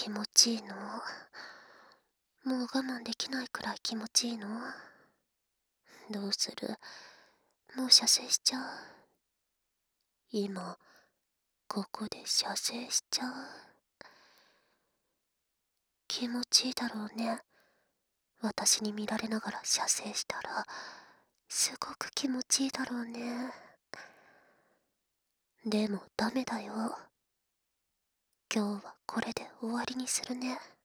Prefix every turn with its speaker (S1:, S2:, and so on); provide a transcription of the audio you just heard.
S1: 気持ちいいの。もう我慢できないくらい気持ちいいの。どうする？もう射精しちゃう？今、ここで射精しちゃう？気持ちいいだろうね。私に見られながら射精したら、すごく気持ちいいだろうね。でもダメだよ。今日はこれで終わりにするね。